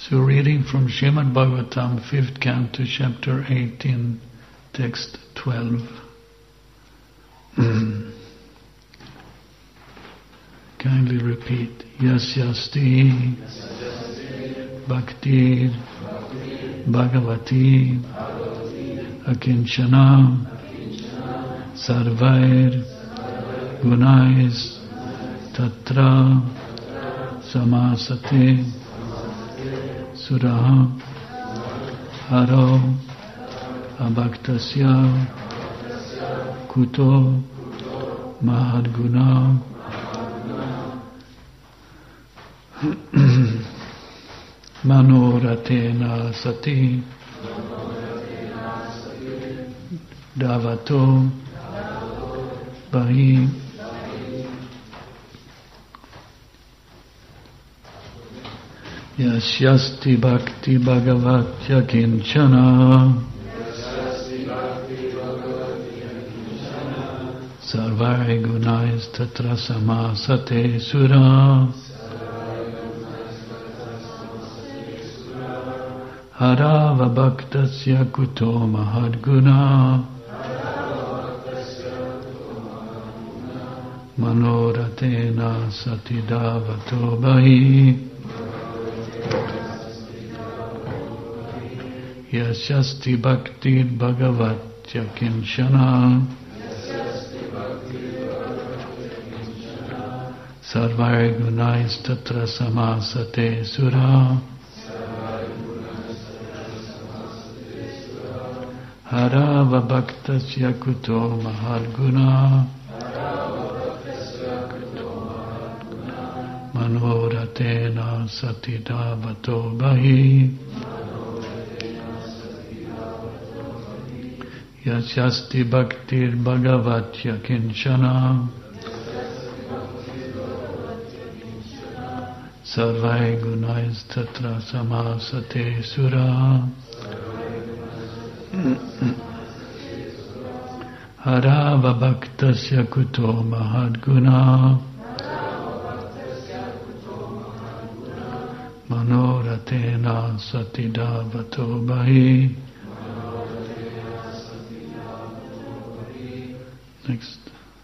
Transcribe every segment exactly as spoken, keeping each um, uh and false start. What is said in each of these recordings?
So reading from Srimad Bhagavatam, fifth canto, chapter eighteen, text twelve. Kindly repeat. Yasyasti Bhakti Bhagavati Akinchana Sarvair Gunais Tatra Samasate Suraha Haro Abhaktasya Kuto Mahadguna Manoratena Sati Davato Bahi Yasyasti Bhakti Bhagavatya Kinchana Sarvari Gunais Tatra Samasate Sura Harava Bhaktasya Kuto Mahadguna Manoratena Satidavato Bahi Yasyasti Bhakti Bhagavatya Kinchana Sarvari Gunais Tatra Samasate Sura Harava Bhaktasya Kuto Mahadguna Manoratena Satidavato Bahi Yasyasti Bhaktir Bhagavatya Kinchana Sarvai Gunais Tatra Samasate Sura Harava Bhaktasya Kuto Mahadguna Manoratena Satidavato Bahi. Next.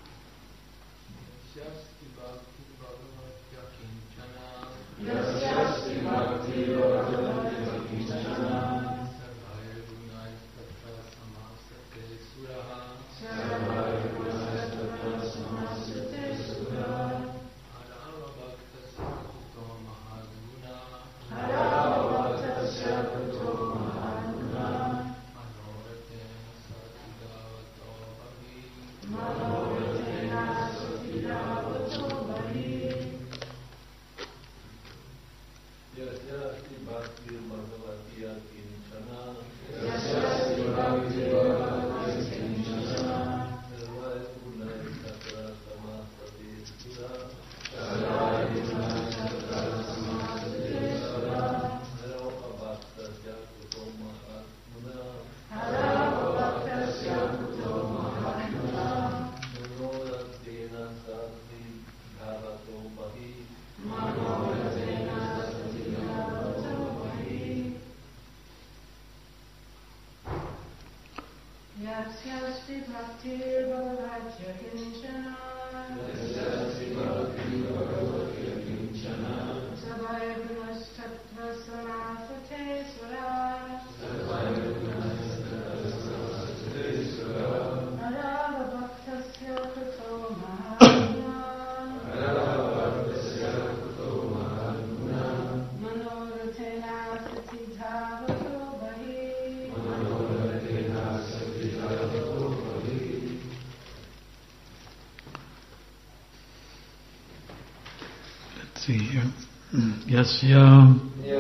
See here. Yasya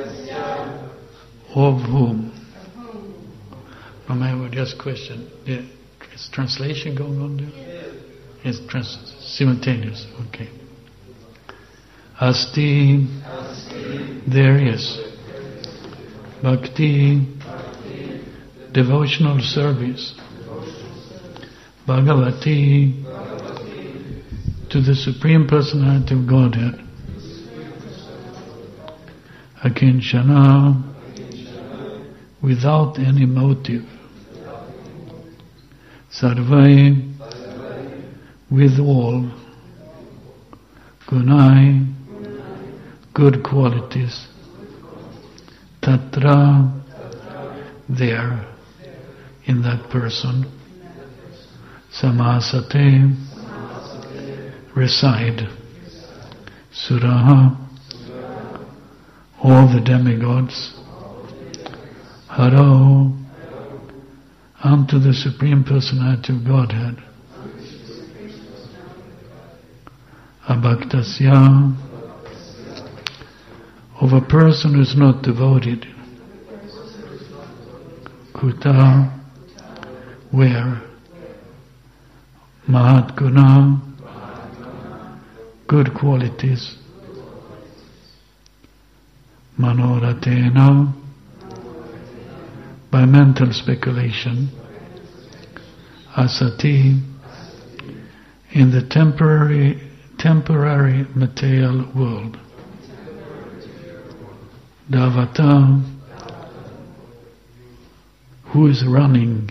of whom? No matter just question. Yeah. Is translation going on there? Yes, trans- simultaneous. Okay. Asti, there is. Bhakti, devotional service. Bhagavati, to the Supreme Personality of Godhead. akinchana, without any motive, sarvai, with all, gunai, good qualities, tatra, there, in that person, samasate, reside, suraha, all the demigods, haro, unto the Supreme Personality of Godhead, abhaktasya, of a person who is not devoted, kuta, where, mahat guna, good qualities, manoratena, by mental speculation, asati, in the temporary temporary material world, davata, who is running,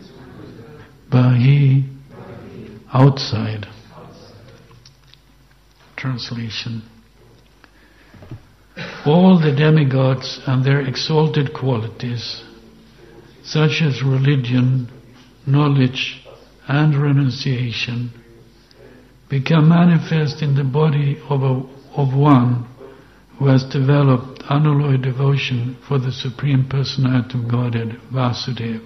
bahi, outside. Translation. All the demigods and their exalted qualities, such as religion, knowledge, and renunciation, become manifest in the body of, a, of one who has developed unalloyed devotion for the Supreme Personality of Godhead, Vasudeva.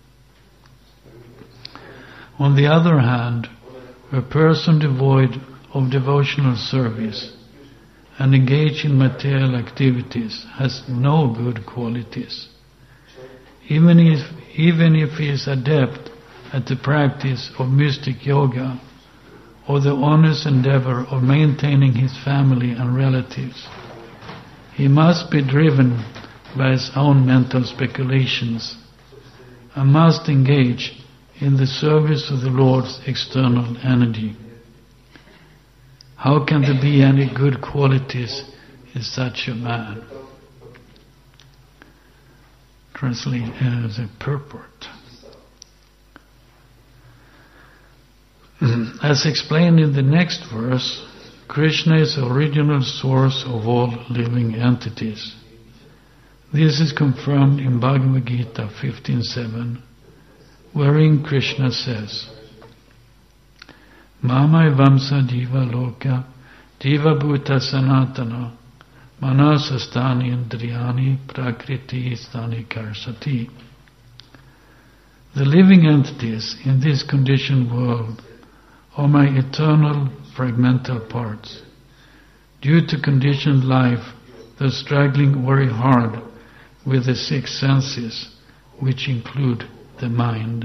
On the other hand, a person devoid of devotional service and engaged in material activities has no good qualities. Even if, even if he is adept at the practice of mystic yoga or the honest endeavor of maintaining his family and relatives, he must be driven by his own mental speculations and must engage in the service of the Lord's external energy. How can there be any good qualities in such a man? Translate as a purport. As explained in the next verse, Krishna is the original source of all living entities. This is confirmed in Bhagavad Gita fifteen seven, wherein Krishna says, Mama vamsa jiva loka, jiva bhuta sanatana, manasastani indriyani prakriti stani karsati. The living entities in this conditioned world are my eternal fragmental parts. Due to conditioned life, they're struggling very hard with the six senses, which include the mind.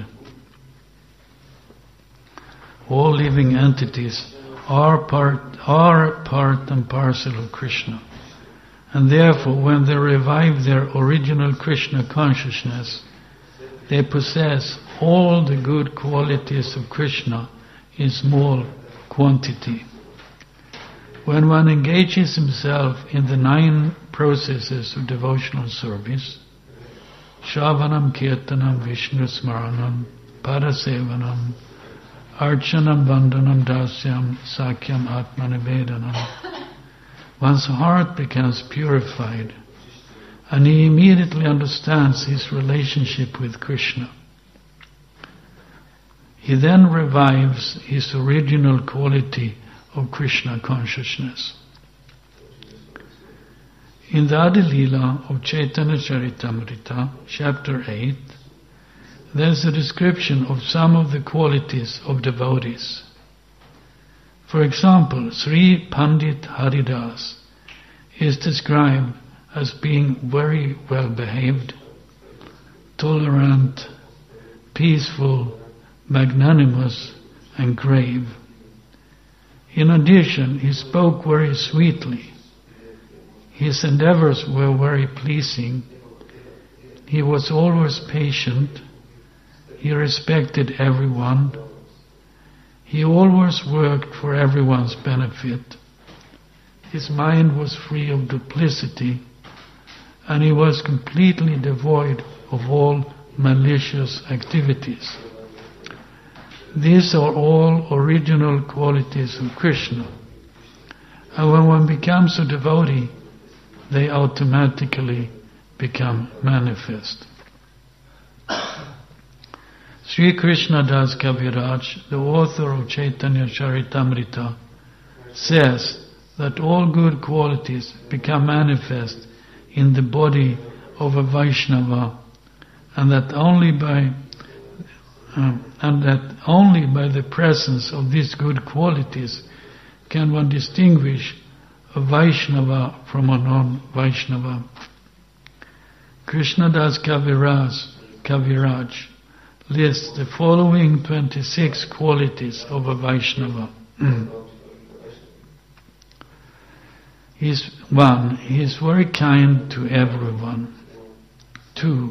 All living entities are part, are part and parcel of Krishna. And therefore, when they revive their original Krishna consciousness, they possess all the good qualities of Krishna in small quantity. When one engages himself in the nine processes of devotional service, Shravanam, Kirtanam, Vishnu Smaranam, Parasevanam, Archanam, Vandanam, Dasyam, Sakyam, Atmanivedanam, one's heart becomes purified and he immediately understands his relationship with Krishna. He then revives his original quality of Krishna consciousness. In the Adi Leela of Chaitanya Charitamrita, chapter eight, there is a description of some of the qualities of devotees. For example, Sri Pandit Haridas is described as being very well behaved, tolerant, peaceful, magnanimous, and grave. In addition, he spoke very sweetly. His endeavors were very pleasing. He was always patient. He respected everyone. He always worked for everyone's benefit. His mind was free of duplicity and he was completely devoid of all malicious activities. These are all original qualities of Krishna. And when one becomes a devotee, they automatically become manifest. Sri Krishna Das Kaviraj, the author of Chaitanya Charitamrita, says that all good qualities become manifest in the body of a Vaishnava, and that only by um, and that only by the presence of these good qualities can one distinguish a Vaishnava from a non-Vaishnava. Krishnadas Kaviraj, Kaviraj lists the following twenty-six qualities of a Vaishnava. He's, one, he is very kind to everyone. Two,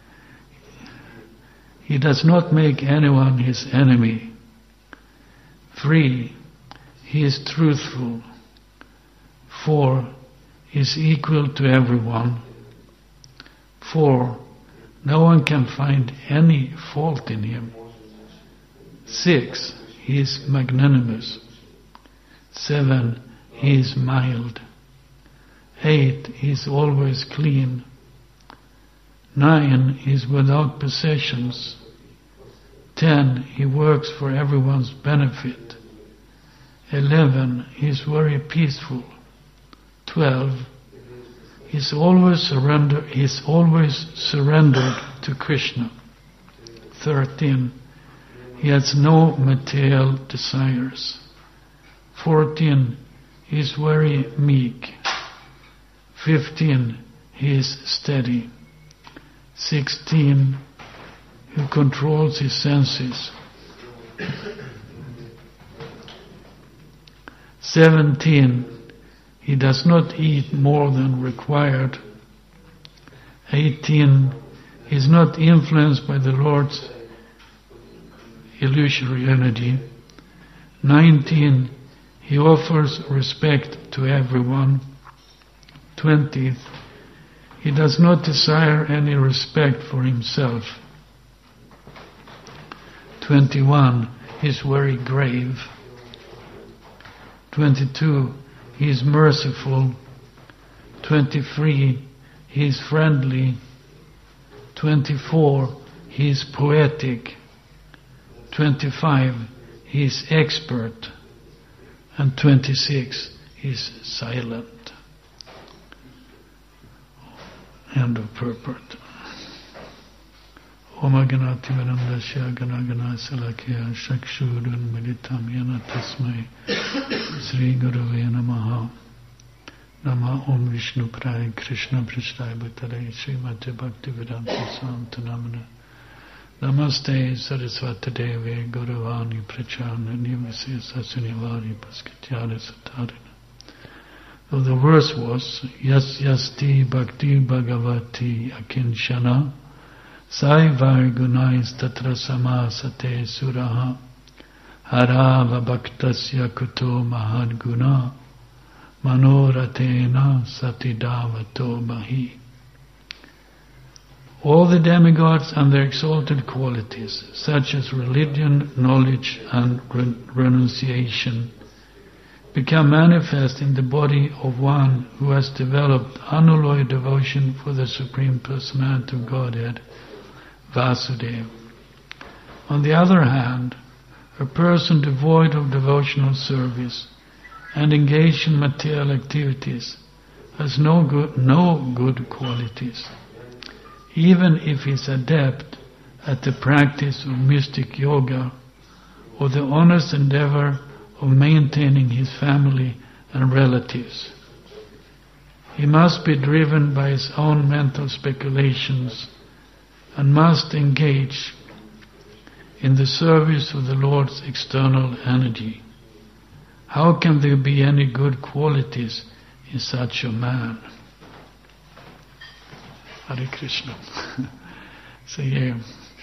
he does not make anyone his enemy. Three, he is truthful. Four, he is equal to everyone. Four, no one can find any fault in him. Six, he is magnanimous. Seven, he is mild. Eight, he is always clean. Nine, he is without possessions. Ten, he works for everyone's benefit. Eleven, he is very peaceful. Twelve, he is always surrender. He is always surrendered to Krishna. Thirteen, he has no material desires. Fourteen, he is very meek. Fifteen, he is steady. Sixteen, he controls his senses. Seventeen, he does not eat more than required. Eighteen, he is not influenced by the Lord's illusory energy. Nineteen, he offers respect to everyone. Twentieth, he does not desire any respect for himself. Twenty-one, he is very grave. Twenty-two, he is merciful. Twenty-three, he is friendly. Twenty-four, he is poetic. Twenty-five, he is expert. And twenty-six, he is silent. End of purport. Om Aganati Varandasya Ganagana Salakya Shakshurun Militam Yana Tasmai Sri Gurave Namaha Nama Om Vishnu Prai Krishna Prishtai Bhattare Srimati Bhakti Vedanta Swanta Namana Namaste Saraswati Devi Gauravani Prachana Nivasi Sasunivari Paskatyara Satarina. So the verse was Yas Yasti Bhakti Bhagavati Akinshana Sai Vargunais Tatra Samasate Suraha Harava Bhaktasya Kuto Mahad Guna Manoratena Satidavato Mahi. All the demigods and their exalted qualities, such as religion, knowledge and renunciation, become manifest in the body of one who has developed unalloyed devotion for the Supreme Personality of Godhead, Vasudeva. On the other hand, a person devoid of devotional service and engaged in material activities has no good, no good qualities. Even if he is adept at the practice of mystic yoga or the honest endeavor of maintaining his family and relatives. He must be driven by his own mental speculations and must engage in the service of the Lord's external energy. How can there be any good qualities in such a man? Hare Krishna. So yeah,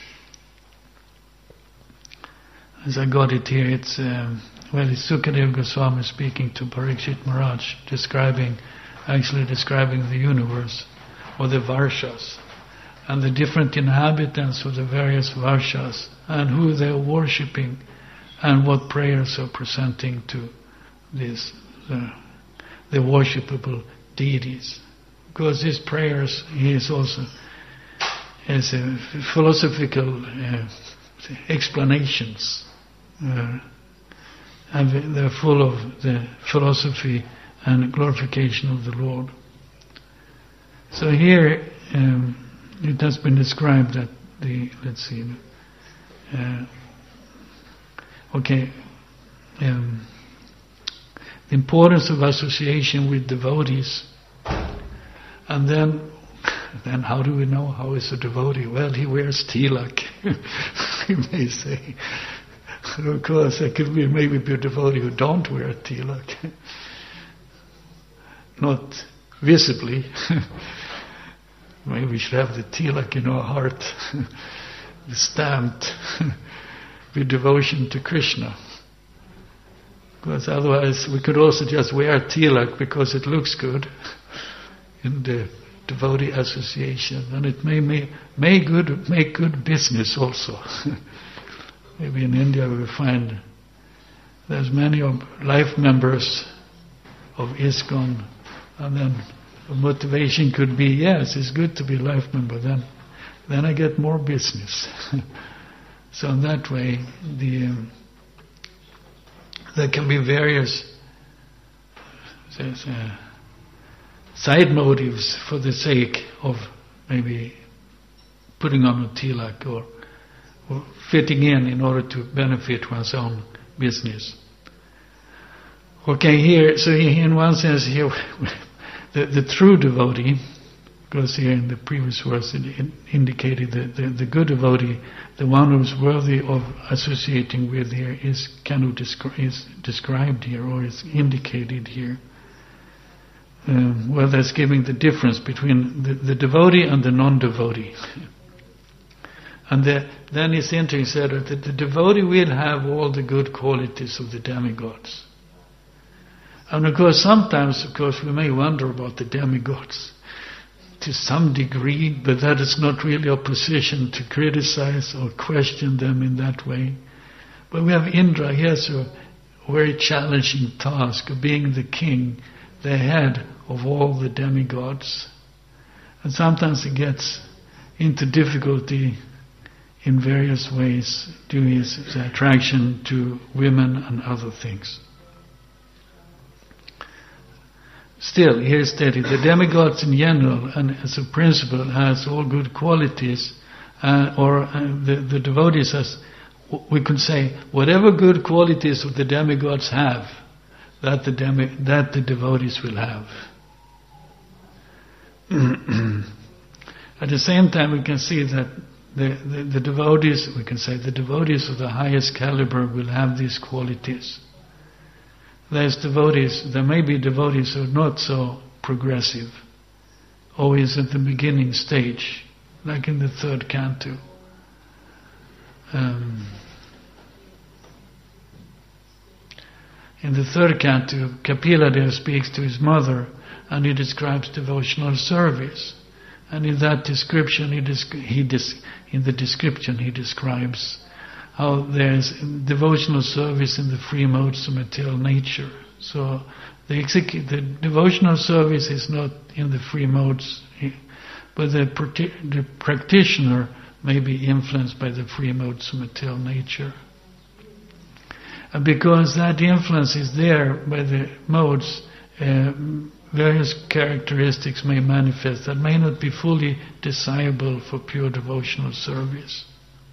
as I got it here, it's um, well, it's Sukadeva Goswami speaking to Parikshit Maharaj, describing, actually describing the universe. or the Varshas, and the different inhabitants of the various Varshas, and who they are worshipping, and what prayers are presenting to this, the, the worshipable deities. Because these prayers, he is also as a philosophical uh, explanations, uh, and they're full of the philosophy and glorification of the Lord. So here um, it has been described that the, let's see, uh, okay, um, the importance of association with devotees, and then then how do we know how is a devotee? Well, he wears tilak, we may say. Of course, there could be maybe be a devotee who don't wear tilak. Not visibly. Maybe we should have the tilak in our heart, stamped with devotion to Krishna. Because otherwise we could also just wear tilak because it looks good in the devotee association, and it may may, may good make good business also. Maybe in India we find there's many of life members of ISKCON, and then the motivation could be, yes, it's good to be a life member, then then I get more business. So in that way, the um, there can be various uh, side motives for the sake of maybe putting on a tilak or, or fitting in in order to benefit one's own business. Okay, here, so in one sense here, the, the true devotee, because here in the previous verse it indicated that the, the good devotee, the one who's worthy of associating with here, is kind of descri- is described here or is indicated here. Um, well, that's giving the difference between the, the devotee and the non-devotee. And the, then it's interesting, he said that the, the devotee will have all the good qualities of the demigods. And of course, sometimes, of course, we may wonder about the demigods to some degree, but that is not really our position to criticize or question them in that way. But we have Indra, he has a very challenging task of being the king, the head of all the demigods. And sometimes he gets into difficulty in various ways due to his attraction to women and other things. Still, here stated, the demigods in general and as a principle has all good qualities, uh, or uh, the, the devotees has, we could say, whatever good qualities of the demigods have, that the demi, that the devotees will have. At the same time, we can see that the, the, the devotees, we can say, the devotees of the highest caliber will have these qualities. There's devotees, there may be devotees who are not so progressive, always at the beginning stage, like in the third canto. Um, in the third canto, Kapila there speaks to his mother, and he describes devotional service. And in that description, he, desc- he des- in the description he describes how there's devotional service in the free modes of material nature. So the, execu- the devotional service is not in the free modes, but the, prati- the practitioner may be influenced by the free modes of material nature. And because that influence is there by the modes, uh, various characteristics may manifest that may not be fully desirable for pure devotional service.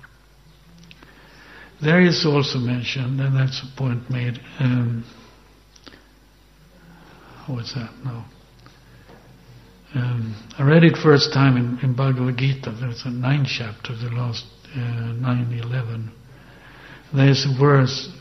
There is also mentioned, and that's a point made, um, what's that? No. Um, I read it first time in, in Bhagavad Gita. There's a ninth chapter, the last uh, nine, eleven. There's a verse,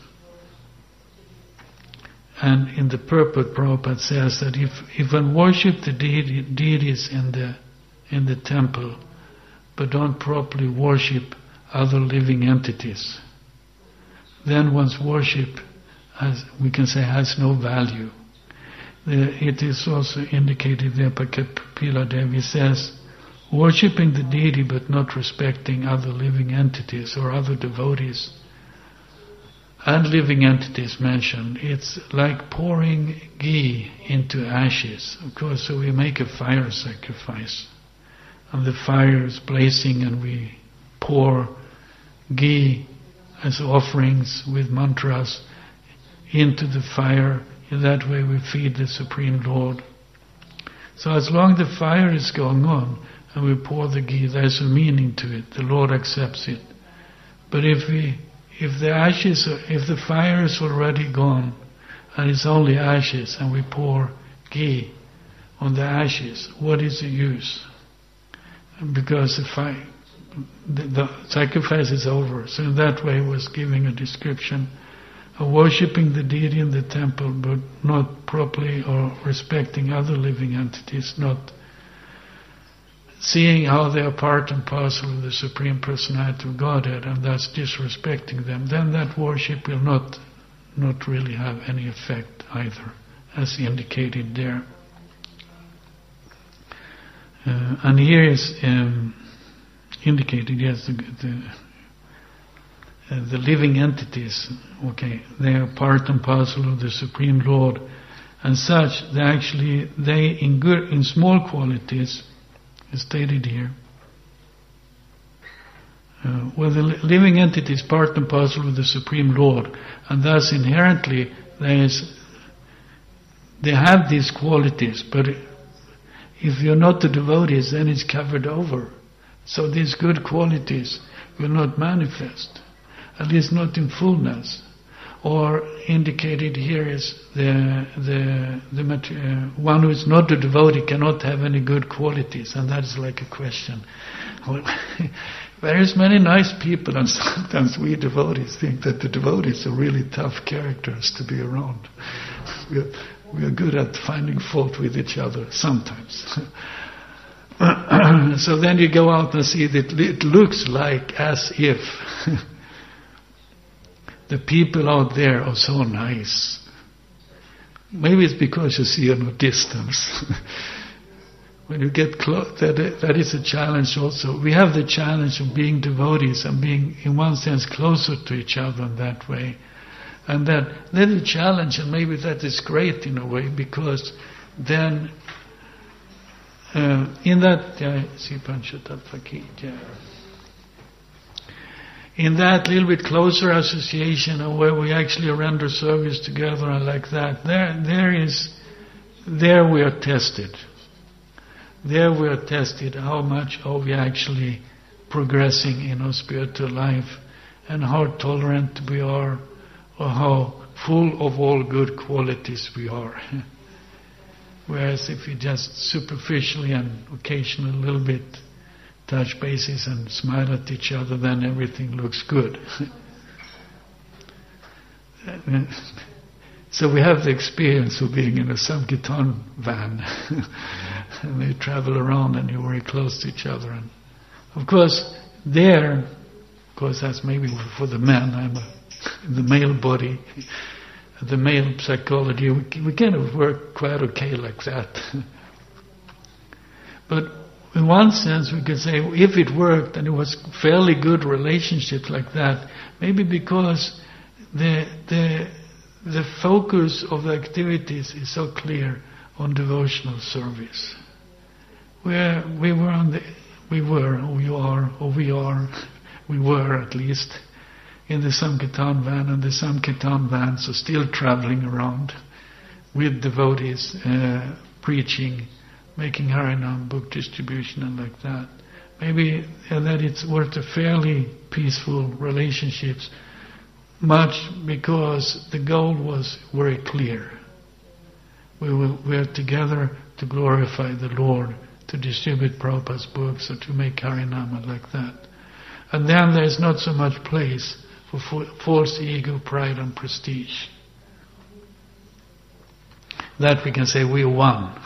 and in the purport Prabhupada says that if, if one worship the deity, deities in the in the temple, but don't properly worship other living entities, then one's worship, has, we can say, has no value. The, it is also indicated there by Kapila Devi says worshipping the deity but not respecting other living entities or other devotees and living entities mentioned, it's like pouring ghee into ashes. Of course, so we make a fire sacrifice, and the fire is blazing, and we pour ghee as offerings with mantras into the fire. In that way we feed the Supreme Lord. So as long as the fire is going on and we pour the ghee, there's a meaning to it. The Lord accepts it. But if we, if the ashes, are, if the fire is already gone and it's only ashes, and we pour ghee on the ashes, what is the use? Because the fire, the, the sacrifice is over. So in that way was giving a description of worshipping the deity in the temple, but not properly or respecting other living entities, not seeing how they are part and parcel of the Supreme Personality of Godhead, and thus disrespecting them. Then that worship will not not really have any effect either, as indicated there. Uh, and here is um, indicated, yes, the, the Uh, the living entities, okay, they are part and parcel of the Supreme Lord, and such, they actually, they in good, in small qualities, is stated here, uh, well, the li- living entity is part and parcel of the Supreme Lord, and thus inherently there is, they have these qualities, but if you're not the devotees, then it's covered over. So these good qualities will not manifest, at least not in fullness. Or indicated here is the the the uh, one who is not a devotee cannot have any good qualities, and that is like a question. Well, there is many nice people, and sometimes we devotees think that the devotees are really tough characters to be around. We are, we are good at finding fault with each other sometimes. So then you go out and see that it looks like as if the people out there are so nice. Maybe it's because you see on a distance. When you get close, that, that is a challenge also. We have the challenge of being devotees and being, in one sense, closer to each other in that way. And that, that is a challenge, and maybe that is great in a way, because then, uh, in that, in that little bit closer association, and where we actually render service together and like that, there, there is, there we are tested. There we are tested how much are we actually progressing in our spiritual life, and how tolerant we are, or how full of all good qualities we are. Whereas if we just superficially and occasionally a little bit touch bases and smile at each other, then everything looks good. So we have the experience of being in a Sankirtan van, and they travel around and you're very close to each other. And of course, there, of course that's maybe for the men, I'm a, in the male body, the male psychology, we, we kind of work quite okay like that. But in one sense, we could say, if it worked and it was fairly good relationships like that, maybe because the the the focus of the activities is so clear on devotional service. Where we were on the, we were, or we are, or we are, we were at least, in the Sankirtan van, and the Sankirtan vans are still traveling around with devotees, uh, preaching, making Harinam, book distribution and like that. Maybe uh, that it's worth a fairly peaceful relationships, much because the goal was very clear. We were, we are together to glorify the Lord, to distribute Prabhupada's books, or to make Harinam and like that. And then there's not so much place for fa- false ego, pride and prestige. That we can say we won.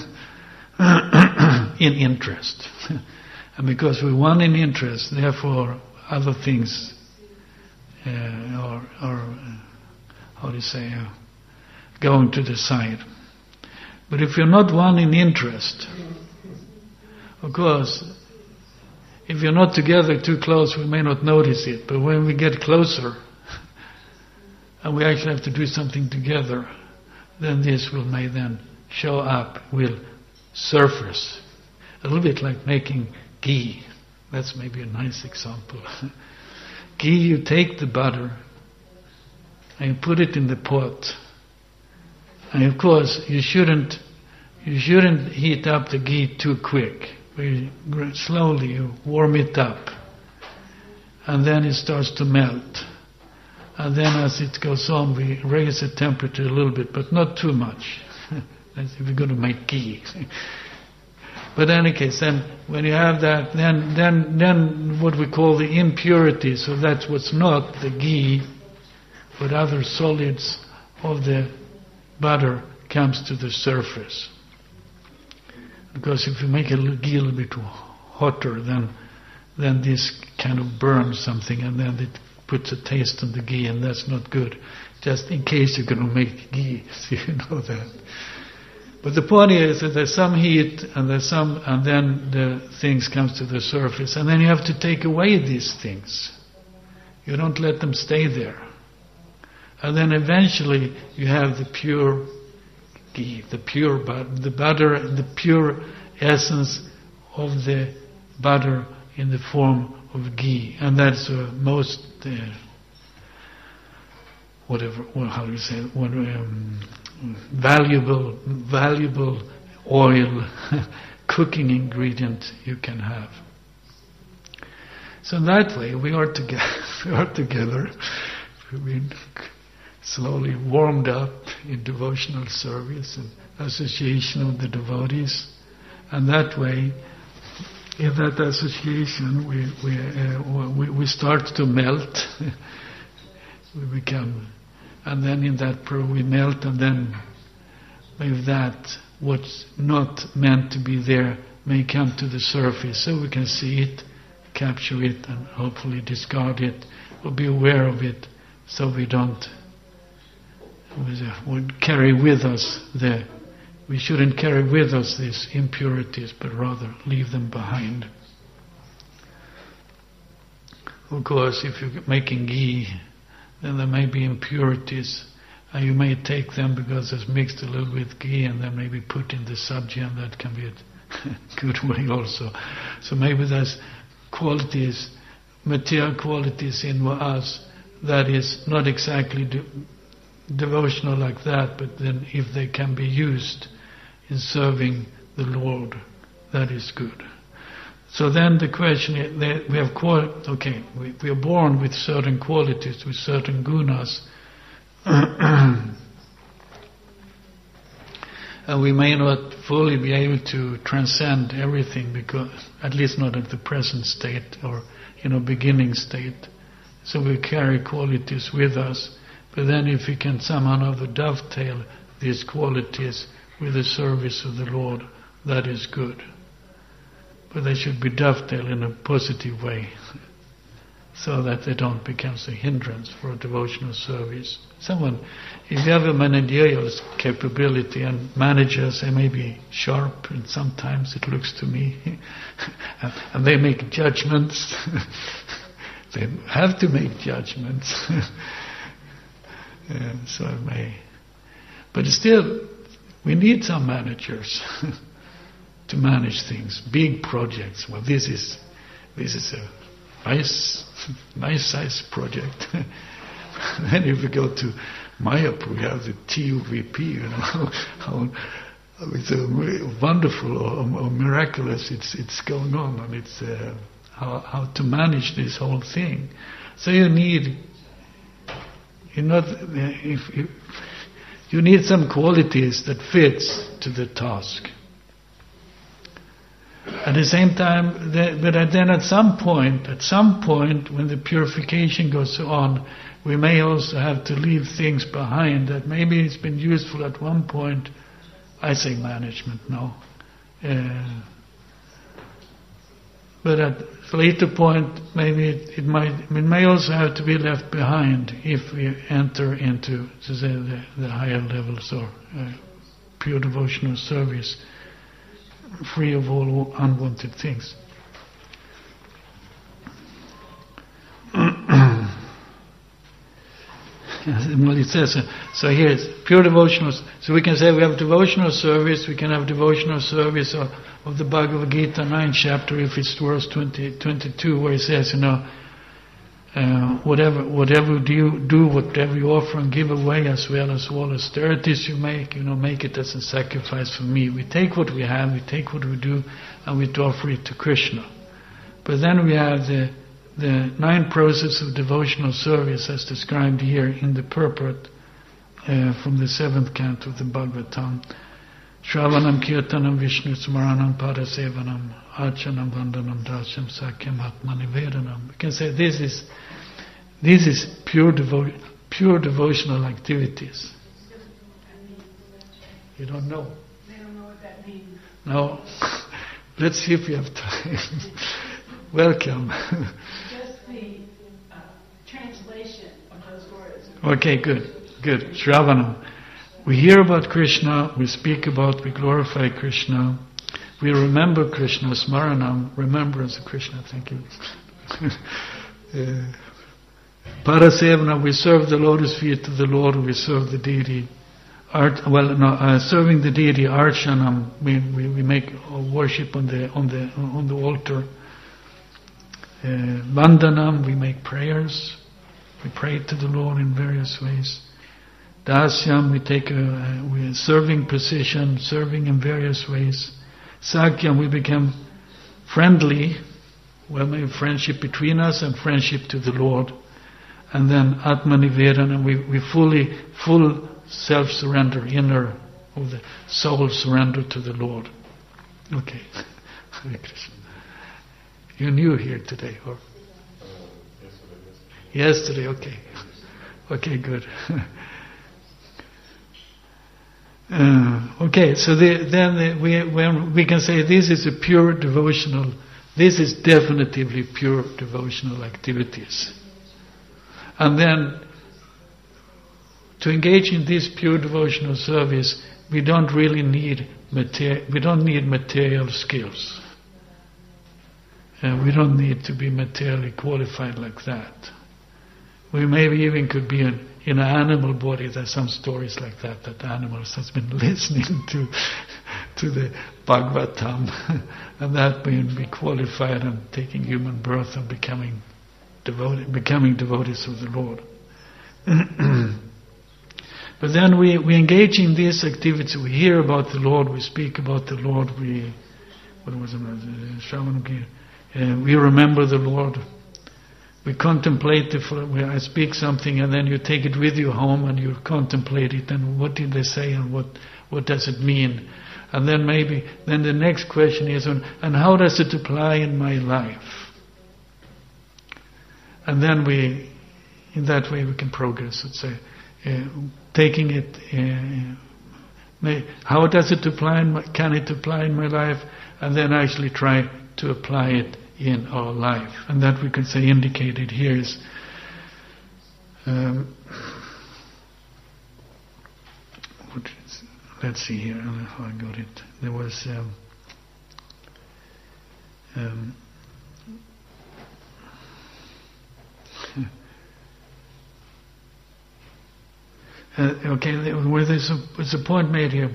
In interest. And because we won in interest, therefore other things uh, are, are uh, how do you say, uh, going to the side. But if you're not won in interest, Of course, if you're not together too close, we may not notice it. But when we get closer, and we actually have to do something together, then this will may then show up, will surface. A little bit like making ghee. That's maybe a nice example. Ghee, you take the butter and you put it in the pot. And of course, you shouldn't you shouldn't heat up the ghee too quick. You slowly you warm it up, and then it starts to melt. And then as it goes on, we raise the temperature a little bit, but not too much. That's if we're going to make ghee. But in any case, then when you have that, then then then what we call the impurities, so that's what's not the ghee, but other solids of the butter comes to the surface. Because if you make a ghee a little bit hotter, then then this kind of burns something, and then it puts a taste on the ghee, and that's not good. Just in case you're going to make ghee, so you know that. But the point is that there's some heat, and there's some, and then the things comes to the surface, and then you have to take away these things. You don't let them stay there, and then eventually you have the pure ghee, the pure butter, the butter, the pure essence of the butter in the form of ghee, and that's uh, most uh, whatever, well, how do you say it? What, um, valuable, valuable oil cooking ingredient you can have. So in that way, we are together. We are together. We've been slowly warmed up in devotional service and association with the devotees, and that way, in that association, we we uh, we, we start to melt. We become, and then in that pro we melt, and then with that, what's not meant to be there may come to the surface, so we can see it, capture it, and hopefully discard it, or be aware of it, so we don't we carry with us the. We shouldn't carry with us these impurities, but rather leave them behind. Of course, if you're making ghee, then there may be impurities, and you may take them because it's mixed a little with ghee, and then maybe put in the sabji, and that can be a good way also. So maybe there's qualities, material qualities in us that is not exactly de- devotional like that, but then if they can be used in serving the Lord, that is good. So then the question is, that we have qual- okay, we, we are born with certain qualities, with certain gunas, and we may not fully be able to transcend everything, because at least not at the present state or you know beginning state. So we carry qualities with us, but then if we can somehow or other dovetail these qualities with the service of the Lord, that is good. But they should be dovetailed in a positive way, so that they don't become a hindrance for a devotional service. Someone, if you have a managerial capability, and managers, they may be sharp, and sometimes it looks to me, and they make judgments. They have to make judgments. Yeah, so it may, but still, we need some managers to manage things, big projects. Well, this is this is a nice, nice size project. Then if we go to Mayapur, we have the T U V P. You know, how it's a wonderful or, or miraculous it's it's going on, and it's uh, how how to manage this whole thing. So you need. You know, if, if you need some qualities that fits to the task. At the same time, but then at some point, at some point, when the purification goes on, we may also have to leave things behind that maybe it's been useful at one point. I say management now. Uh, But at a later point, maybe it, it might, it may also have to be left behind if we enter into, to say, the, the higher levels or uh, pure devotional service. free of all unwanted things. Well, it says, uh, so here it's pure devotional. So we can say we have devotional service, we can have devotional service of, of the Bhagavad Gita, ninth chapter, if it's verse twenty, twenty-two, where it says, you know, uh, whatever whatever do you do, whatever you offer and give away, as well as all austerities you make, you know, make it as a sacrifice for me. We take what we have, we take what we do, and we offer it to Krishna. But then we have the The nine process of devotional service as described here in the purport uh, from the seventh canto of the Bhagavatam. Shravanam Kirtanam Vishnu Smaranam Parasevanam Archanam Vandanam Dasham Sakyam Atmanivedanam. We can say this is this is pure devo- pure devotional activities. You don't know? They don't know what that means. No. Let's see if we have time. Welcome. Just the uh, translation of those words. Okay, good, good. Shravanam. We hear about Krishna, we speak about, we glorify Krishna, we remember Krishna, Smaranam, remembrance of Krishna, thank you. uh, Parasevana, we serve the lotus feet of the Lord, we serve the deity. Art, well, no, uh, serving the deity, Archanam, we, we, we make worship on the on the on the altar. Uh, Vandanam, we make prayers, we pray to the Lord in various ways. Dasyam, we take a, uh, we are serving position, serving in various ways. Sakyam, we become friendly, well, maybe friendship between us and friendship to the Lord. And then Atmanivedana, we, we fully, full self-surrender, inner, of the soul surrender to the Lord. Okay. Hare Krishna. You're new here today, or? Uh, yesterday, yesterday. Yesterday, okay. Okay, good. uh, okay, so the, then the, we when we can say this is a pure devotional, this is definitively pure devotional activities. And then, to engage in this pure devotional service, we don't really need mater- we don't need material skills. Uh, we don't need to be materially qualified like that. We maybe even could be in, in an animal body. There's some stories like that, that animals has been listening to to the Bhagavatam, and that being be qualified and taking human birth and becoming devoted, becoming devotees of the Lord. But then we, we engage in these activities. We hear about the Lord. We speak about the Lord. We what was it? Shravanam. Uh, we remember the Lord. We contemplate the. I speak something, and then you take it with you home, and you contemplate it. And what did they say, and what what does it mean? And then maybe then the next question is, and how does it apply in my life? And then we, in that way, we can progress. Let's say, uh, taking it. Uh, may, how does it apply? In my, can it apply in my life? And then actually try to apply it in our life. And that we can say indicated here is um, what is, let's see here how I got it. There was um, um, uh, okay, where there's a, there's a point made here.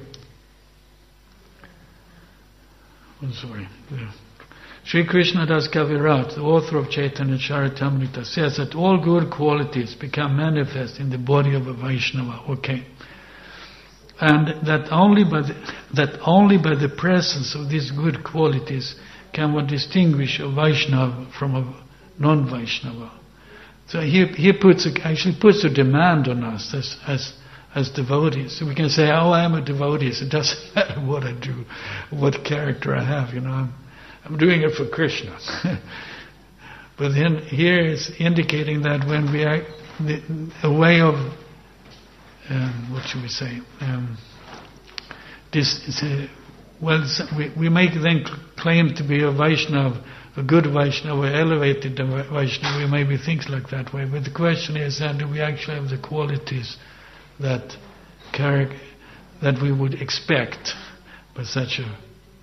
I'm sorry. Yeah. Sri Krishna Das Kaviraj, the author of Chaitanya Charitamrita, says that all good qualities become manifest in the body of a Vaishnava. Okay. And that only by the, that only by the presence of these good qualities can one distinguish a Vaishnava from a non-Vaishnava. So he he puts a, actually puts a demand on us as as as devotees. So we can say, "Oh, I am a devotee. So it doesn't matter what I do, what character I have. You know, I'm I'm doing it for Krishna." But then here is indicating that when we are the, a way of um, what should we say? Um, this is a, well, we we make then claim to be a Vaishnava, a good Vaishnava, elevated Vaishnava. We maybe think like that way. But the question is, then, do we actually have the qualities that that we would expect by such a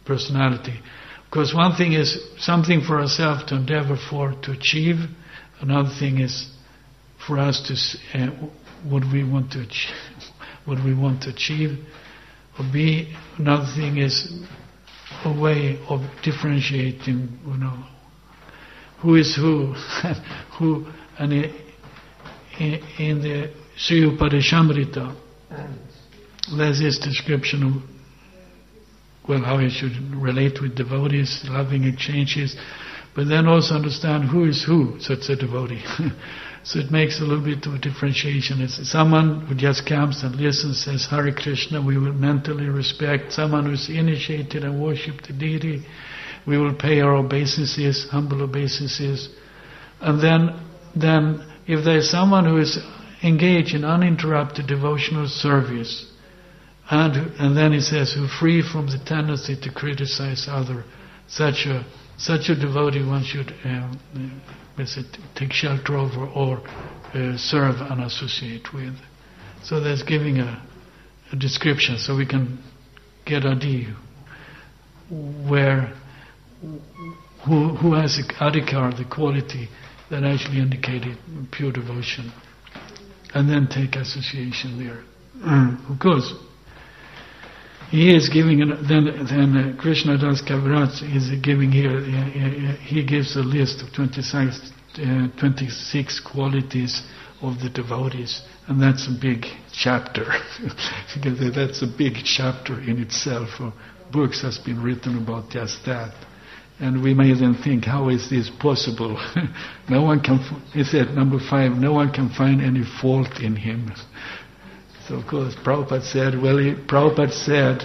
personality. Because one thing is something for ourselves to endeavor for, to achieve. Another thing is for us to uh, what we want to achieve, what we want to achieve. Or B, another thing is a way of differentiating, you know, who is who, who, and in, in the Sri Upadeshamrita, there's this description of, well, how you should relate with devotees, loving exchanges, but then also understand who is who, such a devotee. So it makes a little bit of a differentiation. It's someone who just comes and listens, says Hare Krishna, we will mentally respect. Someone who's initiated and worship the deity, we will pay our obeisances, humble obeisances. And then, then if there is someone who is engaged in uninterrupted devotional service, and and then he says, who free from the tendency to criticize other, such a such a devotee one should um, visit, take shelter over or uh, serve and associate with. So there's giving a, a description so we can get idea where who who has the adhikar, the quality that actually indicated pure devotion, and then take association there. Mm. Of course, he is giving, an, then then uh, Krishna Das Kaviraj is giving here, uh, he gives a list of twenty-six, uh, twenty-six qualities of the devotees, and that's a big chapter. That's a big chapter in itself. Uh, books has been written about just that. And we may then think, how is this possible? No one can, he said, number five, no one can find any fault in him. So of course Prabhupada said, well, he, Prabhupada said,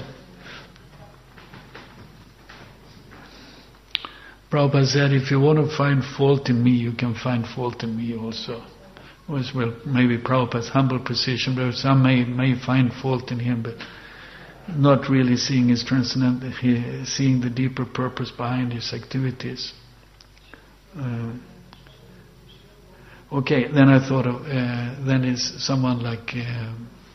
Prabhupada said, if you want to find fault in me, you can find fault in me also. Was well, maybe Prabhupada's humble position, but some may may find fault in him, but not really seeing his transcendental, seeing the deeper purpose behind his activities. Uh, okay, then I thought of, uh, then is someone like uh,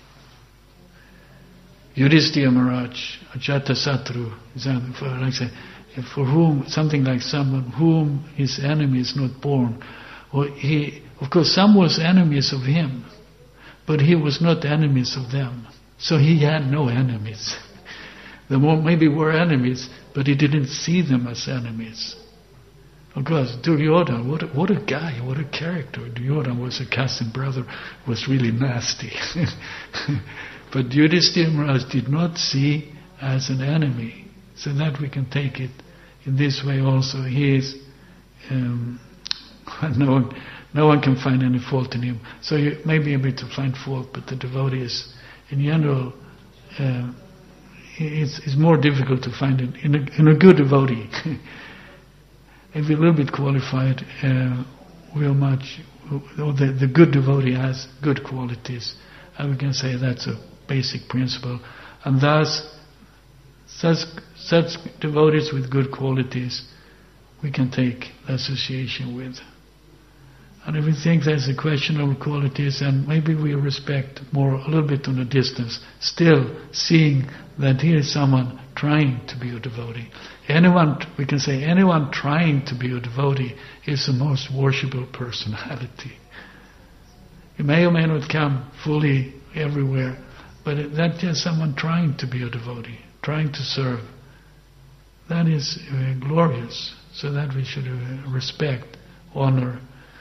Yudhishthira Maharaj, Ajatasattu, for, like say, for whom, something like someone whom his enemy is not born. Or he, of course, some was enemies of him, but he was not enemies of them. So he had no enemies. The more maybe were enemies, but he didn't see them as enemies. Of course, Duryodhana, what a, what a guy, what a character. Duryodhana was a cousin brother, was really nasty. But Yudhishthira Maharaj did not see as an enemy. So that we can take it in this way also. He is, um, no one, no one can find any fault in him. So you may be able to find fault, but the devotee is, in general, uh, it's, it's more difficult to find it in a, in a good devotee. If you're a little bit qualified, uh, we'll much, or the, the good devotee has good qualities, and we can say that's a basic principle. And thus, such, such devotees with good qualities, we can take association with. And if we think there's a question of qualities, and maybe we respect more, a little bit on a distance, still seeing that here is someone trying to be a devotee. Anyone, we can say, anyone trying to be a devotee is the most worshipable personality. You may or may not come fully everywhere, but that's just someone trying to be a devotee, trying to serve. That is uh, glorious, so that we should uh, respect, honor.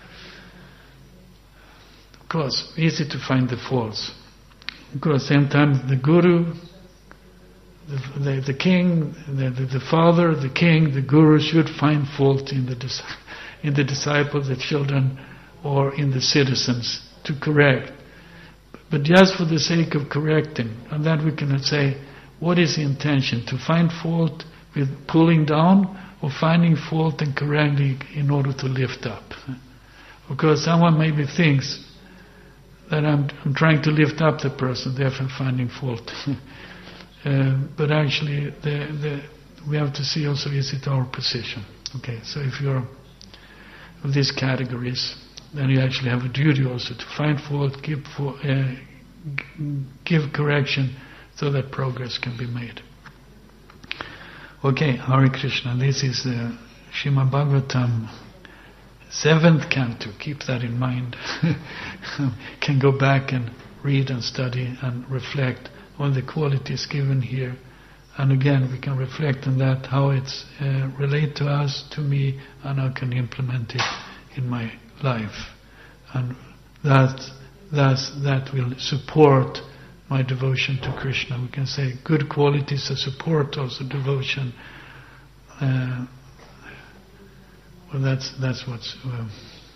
Of course, easy to find the faults. Of course, same time the guru, the, the, the king, the, the, the father, the king, the guru should find fault in the in the disciples, the children, or in the citizens to correct. But just for the sake of correcting, and that we can say, what is the intention? To find fault with pulling down, or finding fault and correcting in order to lift up? Because someone maybe thinks that I'm, I'm trying to lift up the person, therefore finding fault. uh, but actually, the, the, we have to see also, is it our position? Okay, so if you're of these categories, then you actually have a duty also to find fault, give, for, uh, give correction, so that progress can be made. Okay, Hare Krishna. This is uh, Srimad Bhagavatam, seventh canto. Keep that in mind. Can go back and read and study and reflect on the qualities given here. And again, we can reflect on that, how it's uh, relate to us, to me, and how I can implement it in my life. And that, that's, that will support my devotion to Krishna. We can say good qualities that support also devotion. Uh, well, that's that's what's uh,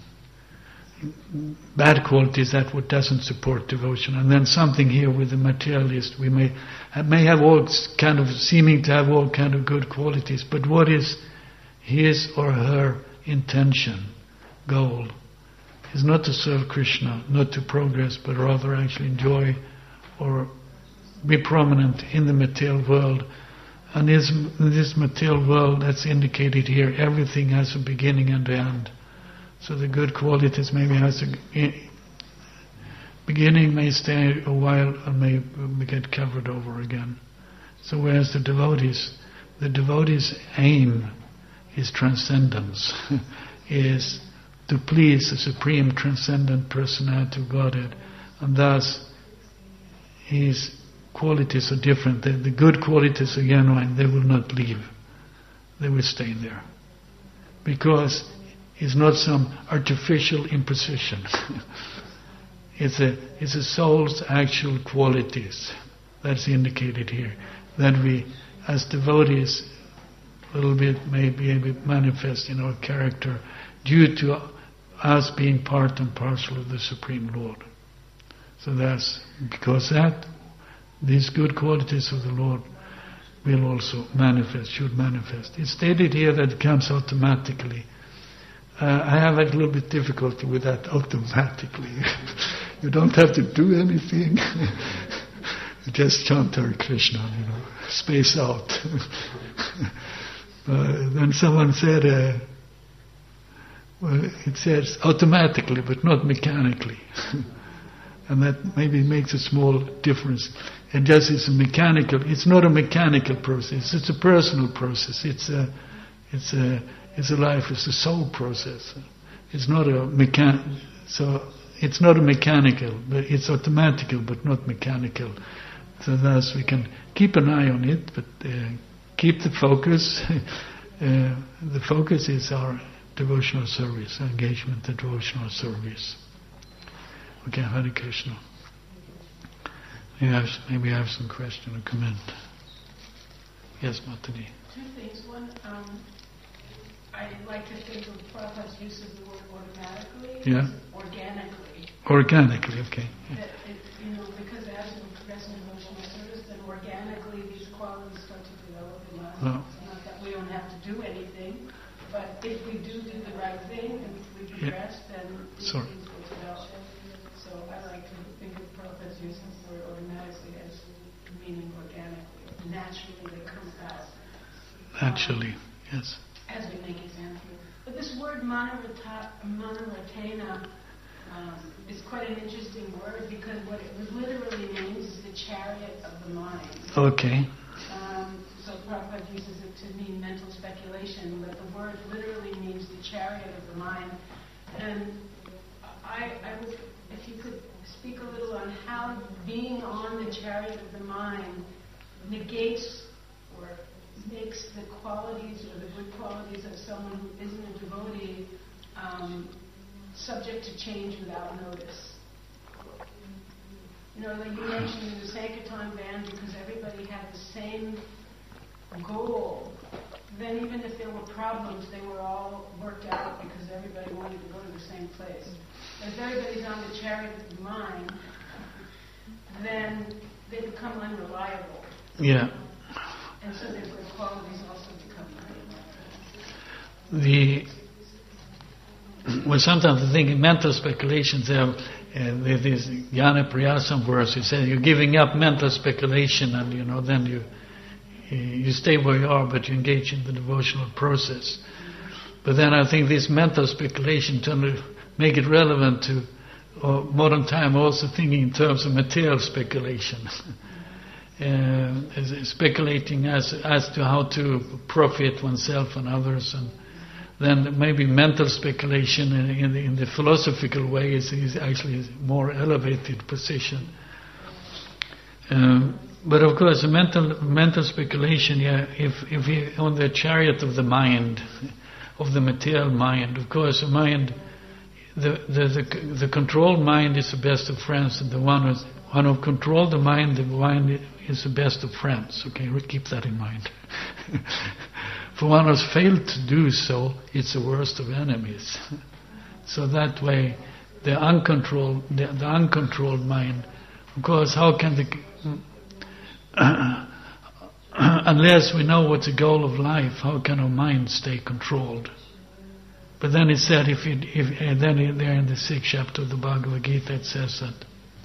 bad qualities, that what doesn't support devotion. And then something here with the materialist, we may may have all kind of seeming to have all kind of good qualities, but what is his or her intention, goal? Is not to serve Krishna, not to progress, but rather actually enjoy or be prominent in the material world. And is, in this material world that's indicated here, everything has a beginning and an end. So the good qualities maybe has a beginning, may stay a while, and may, may get covered over again. So whereas the devotees, the devotees' aim is transcendence, is to please the supreme transcendent personality of Godhead, and thus his qualities are different. The, the good qualities are genuine. They will not leave. They will stay there. Because it's not some artificial imposition. it's a it's a soul's actual qualities that's indicated here. That we, as devotees, a little bit may be able to manifest in our character due to us being part and parcel of the Supreme Lord. So that's because that these good qualities of the Lord will also manifest, should manifest. It's stated here that it comes automatically. Uh, I have a little bit difficulty with that automatically. You don't have to do anything. You just chant Hare Krishna, you know, space out. uh, then someone said, uh, well, it says automatically, but not mechanically. And that maybe makes a small difference. And just it's a mechanical, it's not a mechanical process, it's a personal process. It's a, it's a, it's a life, it's a soul process. It's not a mechan, so it's not a mechanical, but it's automatical, but not mechanical. So thus we can keep an eye on it, but uh, keep the focus. uh, the focus is our devotional service, engagement in devotional service. Okay, Hare Krishna. Maybe I have, maybe I have some question or comment. Yes, Mataji. Two things. One, um, I like to think of Prabhupada's use of the word automatically, Yeah. organically. Organically, okay. Yeah. That it, you know, because as we progress in devotional service, then organically these qualities start to develop in us. Well, It's not that we don't have to do anything, but if we do do the right thing and if we progress, yeah. then these Sorry. things will develop. So I like to think of Prabhupada's use of the word automatically as meaning organically. Naturally they come about. Naturally, um, yes. As we make examples. But this word manavata, manavatena um, is quite an interesting word because what it literally means is the chariot of the mind. Okay. Um, so Prabhupada uses it to mean mental speculation, but the word literally means the chariot of the mind. And I, I would, if you could speak a little on how being on the chariot of the mind negates or makes the qualities or the good qualities of someone who isn't a devotee um, subject to change without notice. You know, like you mentioned in the Sankirtan band, because everybody had the same goal, then even if there were problems, they were all worked out because everybody wanted to go to the same place. If everybody's on the chariot of the mind, then they become unreliable. Yeah. And so therefore qualities also become The well, sometimes I think in mental speculations there, uh, there's this Jnana Priyasam verse. It says you're giving up mental speculation, and you know then you you stay where you are, but you engage in the devotional process. But then I think this mental speculation to make it relevant to uh, modern time, also thinking in terms of material speculation. uh, speculating as as to how to profit oneself and others, and then maybe mental speculation in, in, the, in the philosophical way is, is actually a more elevated position. Um, but of course, a mental mental speculation, yeah, if if you, on the chariot of the mind, of the material mind, of course, the mind, the the the, the controlled mind is the best of friends, and the one who's one who controlled the mind, the mind is the best of friends. Okay, we keep that in mind. For one who's failed to do so, it's the worst of enemies. So that way, the uncontrolled, the, the uncontrolled mind, of course, how can the unless we know what's the goal of life, how can our mind stay controlled? But then it said, if, it, if and then there in the sixth chapter of the Bhagavad Gita, it says that.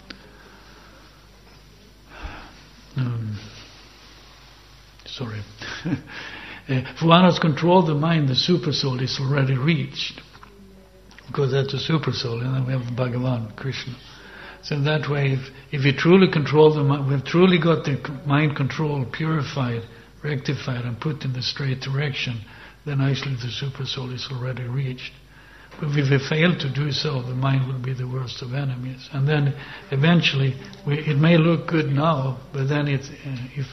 Um, sorry. uh, for one who has controlled the mind, the super soul is already reached, because that's the super soul, and then we have Bhagavan, Krishna. So in that way, if, if you truly control the mind, we've truly got the mind control purified, rectified, and put in the straight direction, then actually the super soul is already reached. But if we fail to do so, the mind will be the worst of enemies. And then eventually, we, it may look good now, but then it's, uh, if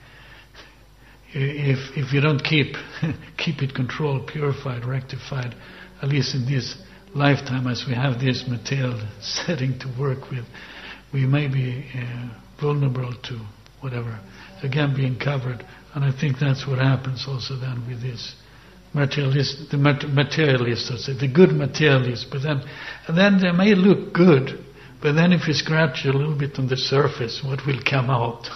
if if you don't keep keep it controlled, purified, rectified, at least in this lifetime, as we have this material setting to work with, we may be uh, vulnerable to whatever, again being covered. And I think that's what happens also then with this materialist, the materialist, I say, the good materialist. But then, and then they may look good, but then if you scratch a little bit on the surface, what will come out,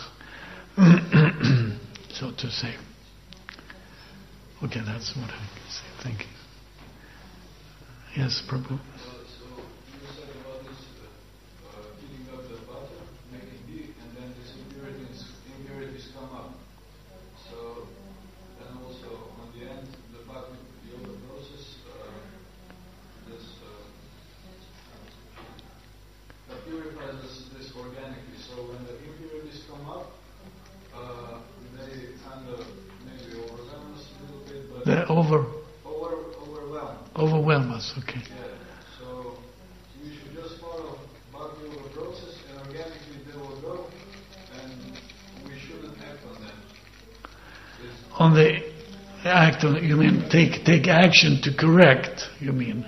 so to say. Okay, that's what I can say. Thank you. Yes, Prabhu. So, so you said about this uh, uh, heating up the butter, making ghee, and then these impurities, impurities come up. So then also on the end, the Bhakti Yoga process, uh, this uh, uh, purifies this, this organically. So when the impurities come up, uh, they kind of maybe overwhelm us a little bit, but They're over. Overwhelm us, okay. Yeah, so we should just follow Bhakti Yoga process, and organically they will go, and we shouldn't act on them. It's on the act on, you mean take take action to correct, you mean?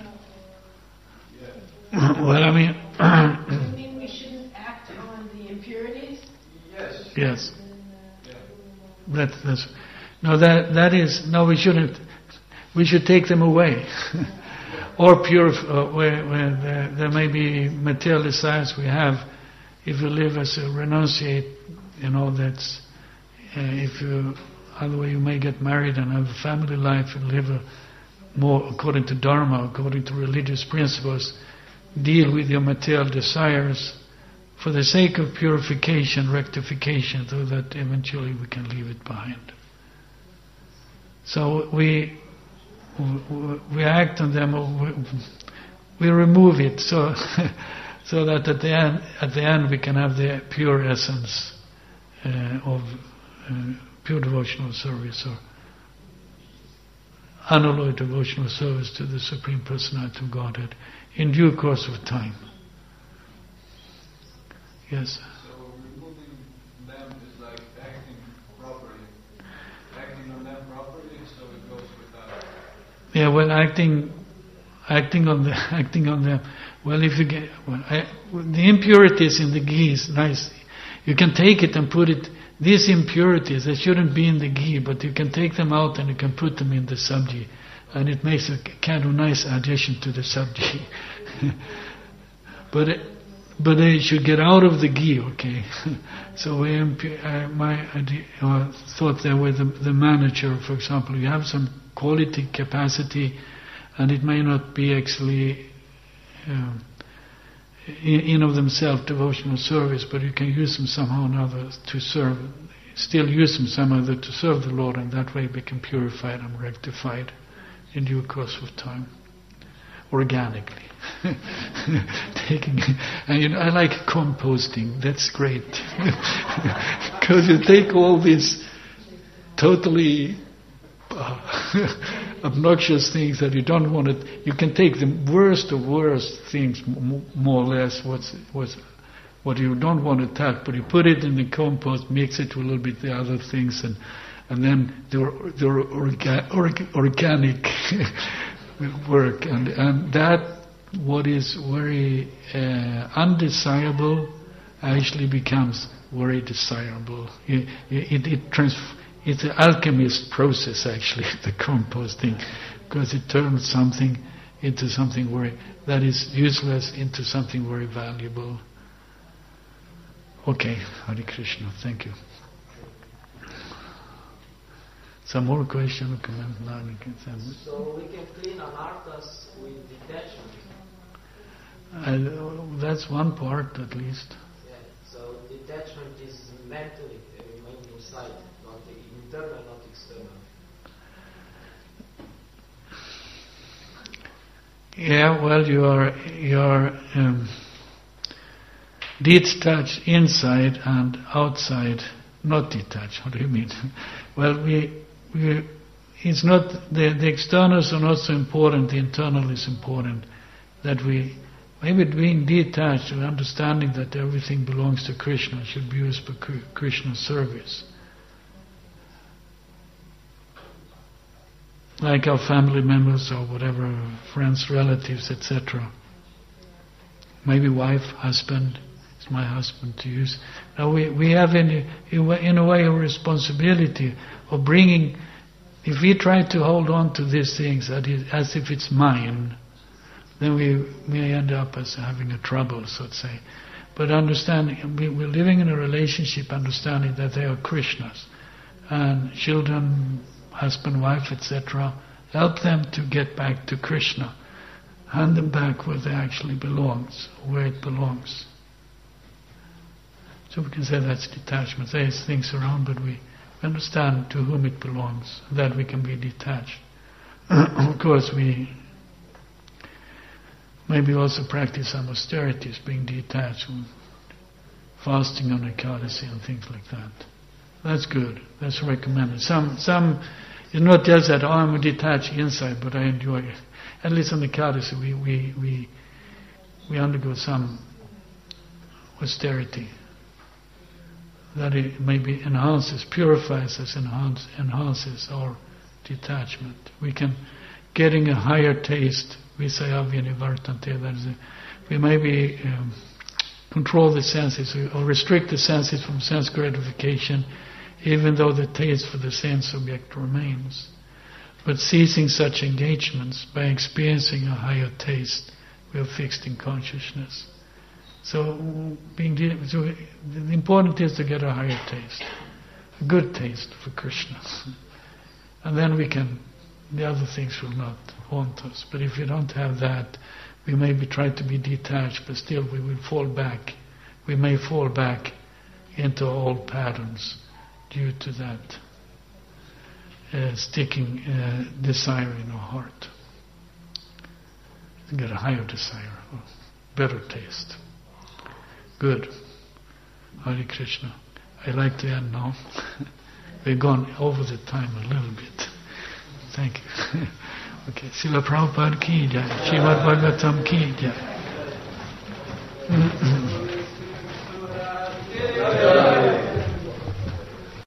Yeah. Well, I mean... You mean we shouldn't act on the impurities? Yes. Yes. Yeah. That, that's, no, that that is... No, we shouldn't... We should take them away. Or purify, uh, where, where there, there may be material desires we have. If you live as a renunciate, you know, that's, uh, if you, otherwise you may get married and have a family life and live a more according to Dharma, according to religious principles, deal with your material desires for the sake of purification, rectification, so that eventually we can leave it behind. So we we act on them, we, we remove it, so so that at the end, at the end we can have the pure essence uh, of uh, pure devotional service or unalloyed devotional service to the Supreme Personality of Godhead in due course of time. Yes. So removing them is like acting properly, acting on them properly, so it goes without. Yeah, well, acting, acting on the, acting on them. Well, if you get, well, I, the impurities in the ghee is nice. You can take it and put it. These impurities, they shouldn't be in the ghee, but you can take them out and you can put them in the sabji, and it makes a kind of nice addition to the sabji. but it, but they should get out of the ghee, okay? So we, uh, my idea, uh, thought there with the, the manager, for example, you have some quality, capacity, and it may not be actually uh, in, in of themselves devotional service, but you can use them somehow or another to serve, still use them somehow or other to serve the Lord, and that way become purified and rectified in due course of time, organically. Taking, and you know, I like composting. That's great. Because you take all these totally uh, obnoxious things that you don't want to. You can take the worst of worst things, m- more or less. What's what's what you don't want to touch, but you put it in the compost, mix it with a little bit the other things, and and then the the orga, orga, organic will work, and and that what is very uh, undesirable actually becomes very desirable. It it, it trans. It's an alchemist process, actually, the composting, because it turns something into something very that is useless into something very valuable. Okay, Hare Krishna, thank you. Some more question or comment? So we can clean anarthas with detachment. Uh, that's one part, at least. Yeah. So detachment is mentally remain inside. Not internal, not external. Yeah, well, you are you are um, detached inside and outside, not detached. What do you mean? Well, we we it's not the the externals are not so important. The internal is important. That we maybe being detached and understanding that everything belongs to Krishna should be used for Krishna's service. Like our family members or whatever, friends, relatives, et cetera. Maybe wife, husband, it's my husband to use. Now we, we have in, in a way a responsibility of bringing, if we try to hold on to these things as if it's mine, then we may end up as having a trouble, so to say. But understanding, we, we're living in a relationship understanding that they are Krishna's. And children, husband, wife, et cetera, help them to get back to Krishna. Hand them back where they actually belongs, where it belongs. So we can say that's detachment. There's things around, but we understand to whom it belongs, that we can be detached. Of course, we maybe also practice some austerities, being detached, fasting on Ekadasi and things like that. That's good. That's recommended. Some, some, it's not just that, oh, I'm detached inside, but I enjoy it. At least on the Ekadasi, we, we, we, we undergo some austerity. That it maybe enhances, purifies us, enhance, enhances our detachment. We can, getting a higher taste, we say avyanivartante, that is, a, we maybe um, control the senses or restrict the senses from sense gratification, even though the taste for the sense object remains. But ceasing such engagements by experiencing a higher taste, we are fixed in consciousness. So, being so the important is to get a higher taste, a good taste for Krishna, and then we can. The other things will not haunt us. But if we don't have that, we maybe try to be detached, but still we will fall back. We may fall back into old patterns due to that uh, sticking uh, desire in our heart. To get a higher desire, or better taste. Good. Hare Krishna. I like to end now. We've gone over the time a little bit. Thank you. Okay. Srila Prabhupada ki jai. Srimad Bhagavatam ki jai.